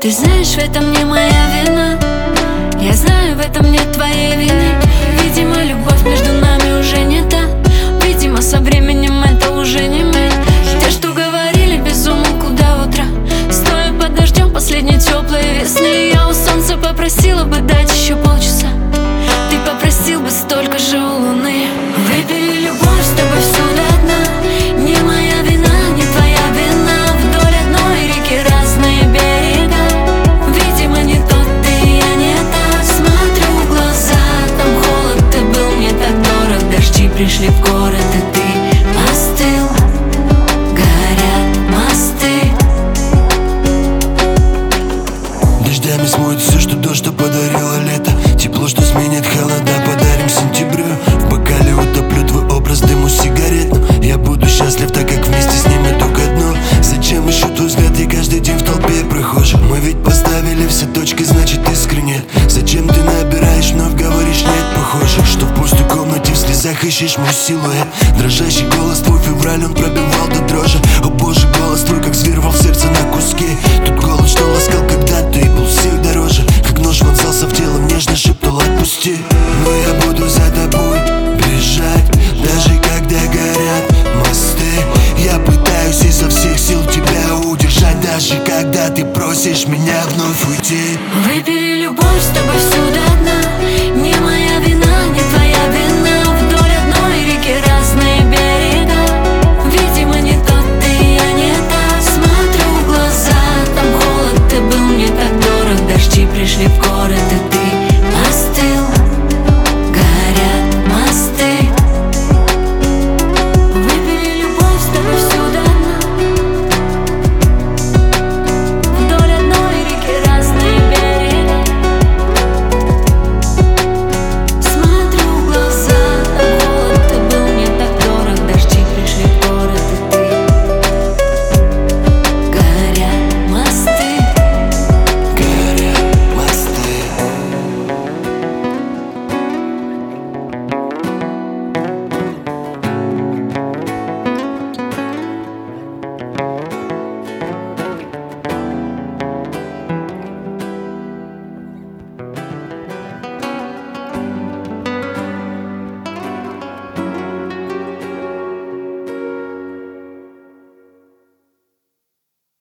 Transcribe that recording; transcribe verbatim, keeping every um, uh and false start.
Ты знаешь, в этом не моя вина. Я знаю, в этом нет твоей вины. Видимо, любовь между нами уже не та. Видимо, со временем это уже не мы. Те, что говорили без умолку до утра, стоя под дождем последней теплой весны. Я у солнца попросила бы дать еще полчаса. Ты попросил бы столько же у луны. Выпили любовь с тобой всю до дна. Не моя вина, не твоя вина. Вдоль одной реки разные берега. Видимо, не тот ты, я не та. Смотрю в глаза, там холод, ты был мне так дорог. Дожди пришли в город, и ты остыл. Горят мосты. Дождями смоет все, что дождь, что подарило лето. Тепло, что сменит холода, подарим сентябрю. В бокале утоплю твой образ, дыму сигаретным. Я буду счастлив, так как вместе с ним иду ко дну. Зачем ищу твой взгляд, я каждый день в толпе прохожих. Мы ведь поставили все точки, значит искренне. Зачем ты набираешь, вновь говоришь нет, похоже, что в пустой комнате в слезах ищешь мой силуэт. Дрожащий голос твой, февраль, он пробивал до дрожи. О боже, голос твой, как зверь рвал сердце на куски. Тут голос, что ласкал когда-то и был всех дороже. Как нож вонзался в тело, нежно шептал отпусти. Но я буду за тобой бежать, даже когда горят мосты. Я пытаюсь изо всех сил тебя удержать, даже когда ты просишь меня вновь уйти. Выпили